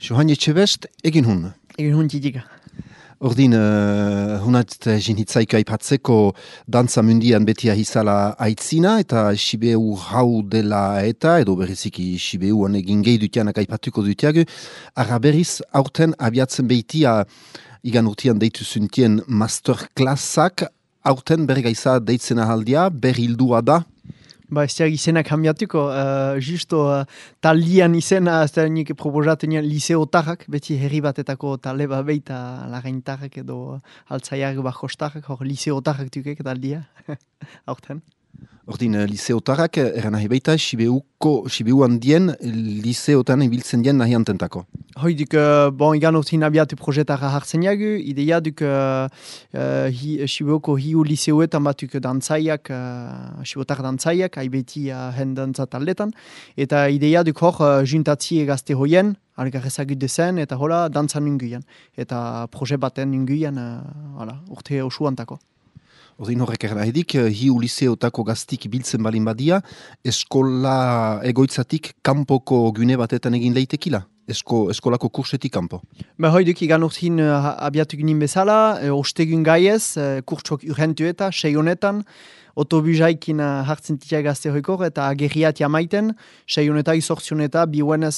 Johan Etxebest, egin hun. Egin hun titika. Ordin, hunat jinhitzaik aipatzeko dantza mundian betia hizala aitzina, eta Sibeu hau dela eta, edo berriziki Sibeuan egin gehi dutianak aipatuko dutiagu, arra berriz aurten abiatzen behitia igan urtean deitu zuntien masterclassak, aurten berregaiza deitzen ahaldia, berhildua da. Ba, ez diag izena kambiatuko, justo taldian izena, ez da nik proposatzen liseotarrak, beti herri batetako talde bat beita lagaintarrak edo altzaiak bakostarrak, hor liseotarrak dukek taldia, aurten. Ordin, liseotarrak, eran nahi baita, Sibeuan dien, liseotan ibiltzen dien nahi antentako. Hoi duk, igan urtin abiatu projetara hartzen jagu, ideia duk Sibeuko hiu liseoetan batuk dantzaiak, Sibotar dantzaiak, haibeti hen dantza taldetan, eta ideia duk hor juntatzi gazte hoien, algarrezagut dezen, eta hola dantzan unguian, eta proje baten unguian, urte osuantako. Ordin horrek errahedik, hiu liseotako gaztik biltzen balin badia, eskola egoitzatik kanpoko gune batetan egin leitekila? Eskolako kursetik kanpo? Hoiduk igan urtin abiatu ginen bezala, ostegun gaiez, kurtsok urrentu eta, 6 honetan, otobusaikin hartzen titia gazte hoikor, eta agerriat jamaiten, 6 honetan, 8 honetan, biuenez,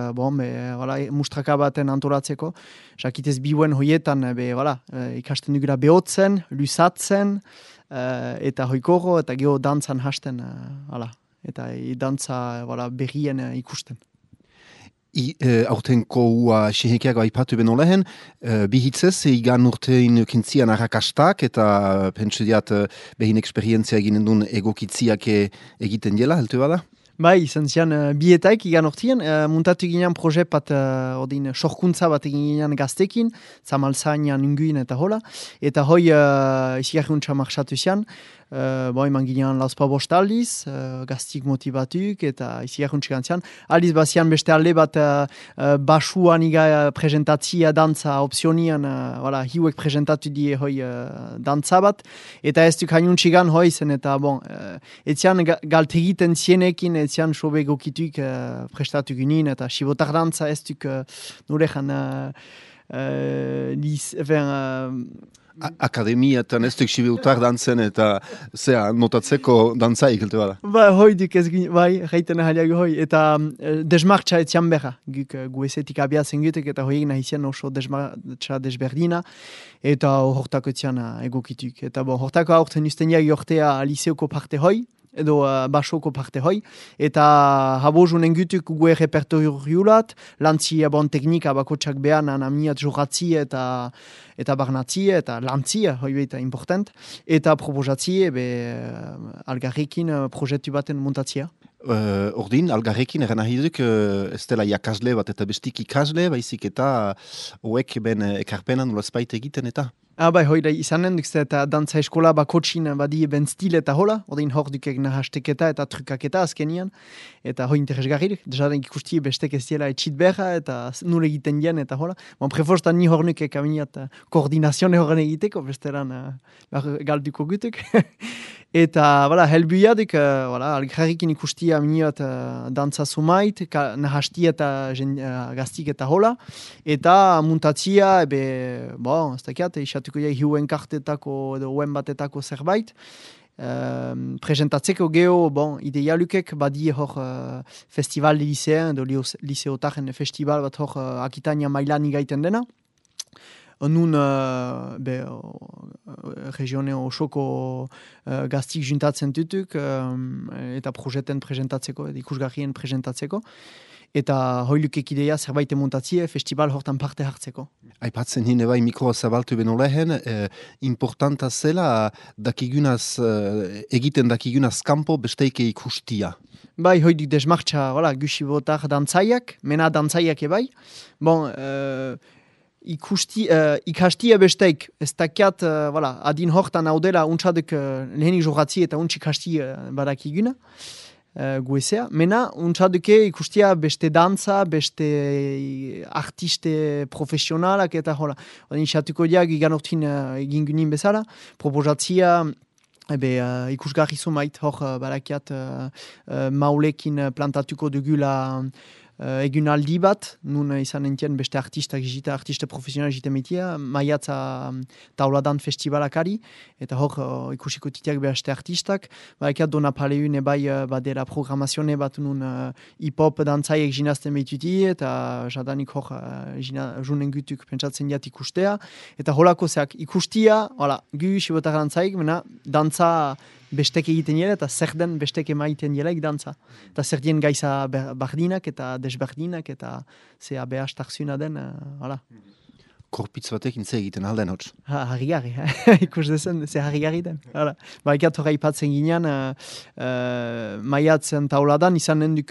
mustraka baten antolatzeko. Jakitez biuen hoietan, ikasten dugula behotzen, lusatzen, eta hoikoro, eta geho dantzan hasten, eta dantza berrien ikusten. Aurtenko ua sehekiago aipatu beno lehen, bihitzez, igan urtein kintzian arrakastak, eta pentsu diat behin eksperientzia eginen duen egokitziak egiten dela, heltu bada? Bai, izan zian bietaik igan urtean, muntatu ginen proje bat, sorkuntza bat egin gaztekin, zamalzainan unguin eta hola, eta hoi izigarruntza marsatu zian, eman ginen lauzpa bost aldiz, gaztik motibatuk, eta izigarruntza gantzian. Aldiz bazian beste alde bat basuan iga presentatzia dantza opzionian, hiuek presentatu die hoi dantza bat, eta ez duk hainuntzigan hoi zen, eta etzian galtegiten zienekin, etzian sobe gokituk prestatu ginen, eta Sibotar dantza ez duk nurejan akademiatan ez duk Sibeutar dantzen eta notatzeko dantzaik, heltu bada? Hoi duk ez gine, reiten ahaliago hoi, eta desmartza etzian beha, gu ezetik abiatzen gutek, eta hoiek nahizian oso desmartza desberdina, eta hortako etzian egokituk. Eta hortako aurten usten jagi ortea liseoko parte hoi, edo basoko parte hoi, eta habozun engutuk gue repertoriulat, lantzi teknika bakotsak behan anamiat joratzi eta barnatzi, eta lantzi, hoi beita important, eta proposatzi, algarrekin proiektu baten montatzia. Ordin, algarrekin eran nahi duk, ez dela jakasle bat eta bestik ikasle, baizik eta hoek ben ekarpenan ulazpait egiten eta? Hoi da izanen duk eta dantza eskola bakotxin badie ben stil eta hola, ordin hor dukek nahasteketa eta trukaketa azkenian, eta hoi interesgarrik, dejaden ikusti bestek ez diela etxit berra, eta nule egiten dien eta hola. Preforstan ni hor nukek aminiat koordinazione horren egiteko, besteran galduko gutuk. Eta, helbuia duk, algarrikin ikusti aminiat dantza sumait, nahasti eta gaztik eta hola, eta muntatzia, ez dakiat, isatuko jai hiuen kartetako edo uen batetako zerbait, presentatzeko geho, idealukek badie hor festival de liceen, edo liseotaren festival bat hor Akitania mailan igaiten dena. Nun regione osoko gaztik juntatzen dutuk eta projeten presentatzeko, ikusgarrien presentatzeko. Eta hoilukek ideia zerbait emontatzie festival hortan parte hartzeko. Aipatzen hine bai mikroa zabaltu beno lehen, importanta zela egiten dakigunaz kanpo besteike ikustia. Bai, hoidik desmartza, Sibotar dantzaiak, mena dantzaiak ebai. Ikastia besteik, ez dakiat, adin hortan hau dela untsadek lehenik joratzi eta untsi ikastia badakiguna. Guezea. Mena, untsaduke ikustia beste dantza, beste artiste profesionalak eta hola. Odin xatuko diak igan ortin egin gunin bezala, proposatzia ikusgarri zumait hor barakiat maulekin plantatuko dugula egunaldi bat, nun izan entien beste artista profesional egiten metia, maiatza tauladan festivalakari, eta hor ikusiko titiak beste artistak, ekia dona paleun bai badera programazione bat nun hip-hop dantzaiek ginazten behituti, eta jadanik hor junen gutuk pentsatzen diat ikustea, eta holako zeak ikustia, gu sibotak dantzaik, mena dantza bestek egiten dira eta zer den bestek emaiten diraik dantza. Eta zer dien gaiza bardinak eta desbardinak eta zea behastakzuna den, Korpitz batek intze egiten alden hotz. Harri-garri, ikus dezen, ze harri-garri den. Ikat horra ipatzen ginean, maiatzen tauladan izan nenduk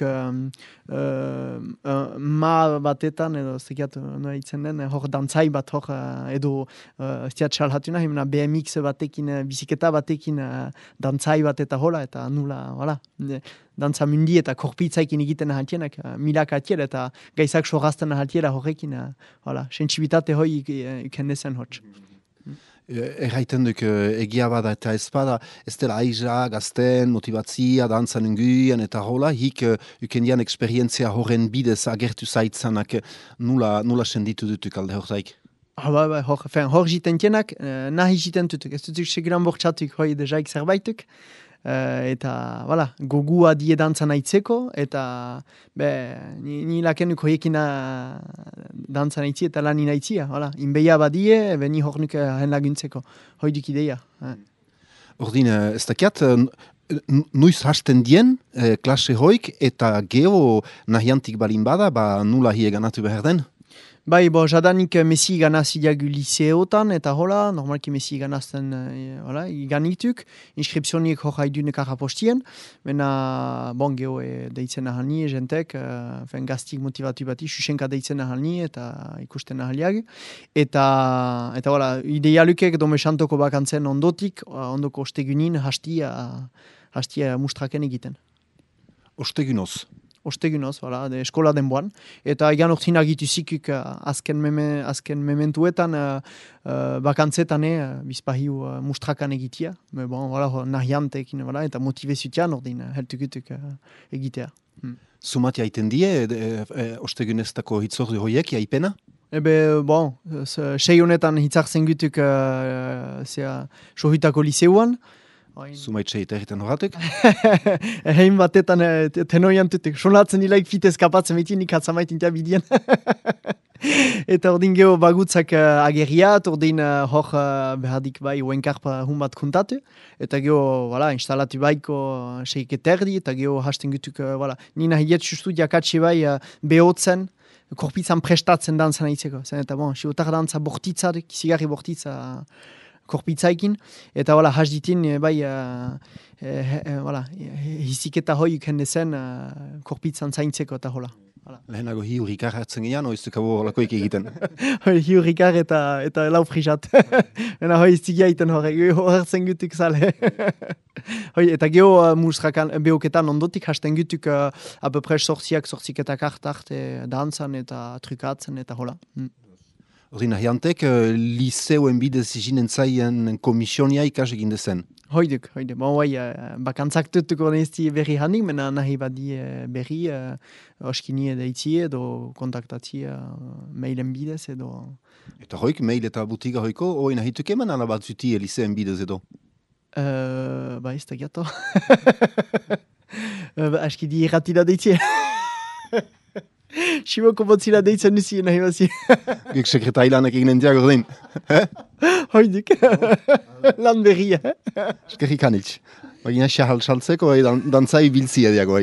ma batetan, edo zekiat noa itzen den, hor dantzai bat hor, edo ziat salhatuna, BMX batekin, biziketa batekin dantzai bat eta hola, eta nula, dantza mundi eta korpitzaikin egiten ahaltienak, milak atiela eta gaizak sorazten ahaltiela horrekin, sensibilitate hoi ikendezen hotz. Erraiten duk egia bada eta ez bada, ez dela aiza, gazten, motivatzia, dantzan unguien eta hola, hik ukendian eksperientzia horren bidez agertu zaitzanak nula senditu dutuk alde horzaik. Hor jiten tienak, nahi jiten dutuk, ez dutuk seguran bortxatuk hoi dejaik zerbaituk, eta gogua die dantzan aitzeko, eta ni lakenuk hoiekin dantzan aitzi eta lanin aitzia, inbeia badie, ni hor nuke hen laguntzeko, hoiduk ideia. Ordin, ez dakiat, nuiz hasten dien klase hoik eta geho nahiantik balin bada, nula hie ganatu behar den? Jadanik Messi ganazidiagu liseotan, eta hola, normalki Messi ganazten ganituk, inskripsioniek hor haidunek arrapostien, mena, geho deitzen ahani, jentek, gaztik motivatu bati, susenka deitzen ahani, eta ikusten ahaliag, eta idealukek domesantoko bakantzen ondotik, ondoko ostegunin hastia mustraken egiten. Ostegunoz? Ostegunoz, eskola denboan. Eta egan ortsin agitu zikuk azken mementuetan bakantzetan bizpahiu mustrakan egitea. Nahiantekin, eta motivezutian ordin heltukutuk egitea. Sumati haiten die, osteguneztako hitzordu hoiek, jaipena? Sei honetan hitzartzen gutuk sohitako liseuan, Zumaitxe eta egiten horatuk? Hein batetan tenoian tutuk. Sonatzen nilaik fitez kapatzen metin, nik hatzamaitin bidian. Eta ordin geho bagutzak ageriat, ordin hor behadik uenkarpa hun bat kuntatu. Eta geho instalatu baiko seiketerdi, eta geho hasten gutuk, nina hiet sustu diakatsi behotzen, korpitzan prestatzen dantzan aitzeko. Eta siotar dantza bortitzarik, zigarri bortitza korpitzaikin, eta hasditin hiziketa hoi ukendezen korpitzan zaintzeko eta hola. Lehenago hiurikar hartzen gehian, oiztuk hau horlakoik egiten. Hiurikar eta lau frisat. Ena hoi iztigia iten horretzen gutuk zale. Eta geho mustrakan behoketan ondotik hasten gutuk apepres sortziketak hartarte dantzan eta trukatzen eta hola. Ordin, nahiantek, liseoen bidez izinen zaien komisionia ikas egin dezen? Hoiduk. Bakantzak tutuko nezti berri handik, mena nahi badi berri oskinie deitzi edo kontaktatzi mailen bidez edo... Eta hoik, mail eta butiga hoiko, hoi nahituk eman alabat zuti liseen bidez edo? Ez da giato. Aski di irratila deitzi. Simoko botzila deitzen nuzi nahi bazi. Gek sekretailanak eginen diag ordin. Hoiduk. Lan berria. Eskerrik anitz. Bagina xahal saltzeko, dantzai biltzia diago.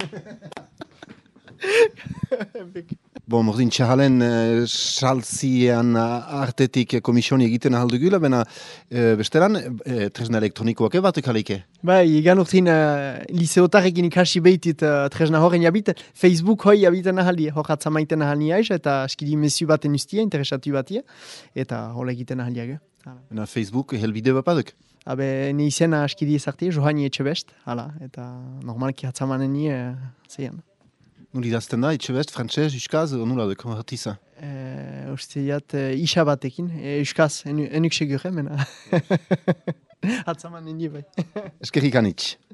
Ordin xahalen saltzian artetik komisioni egiten ahaldugula, bena besteran tresna elektronikoak batuk halike? Egan urtin liseotarrekin ikasi behitit tresna horren jabit, Facebook hoi jabiten ahaldi, hor hatzamaiten ahalni aiz, eta eskidi mesu baten ustia, interesatu batia, eta hola egiten ahaldiaga. Facebook helbide bapaduk? Ni izena eskidi ezarti, Johani Etxebest, eta normalki hatzamanen ni zeian. Nuli dazten da, Etxebest, frantxez, euskaz, nula duk, hartiza? Usteiat, isa batekin, euskaz, enuk segur, mena. Hatzamanen ni bai. Eskerrik anitz.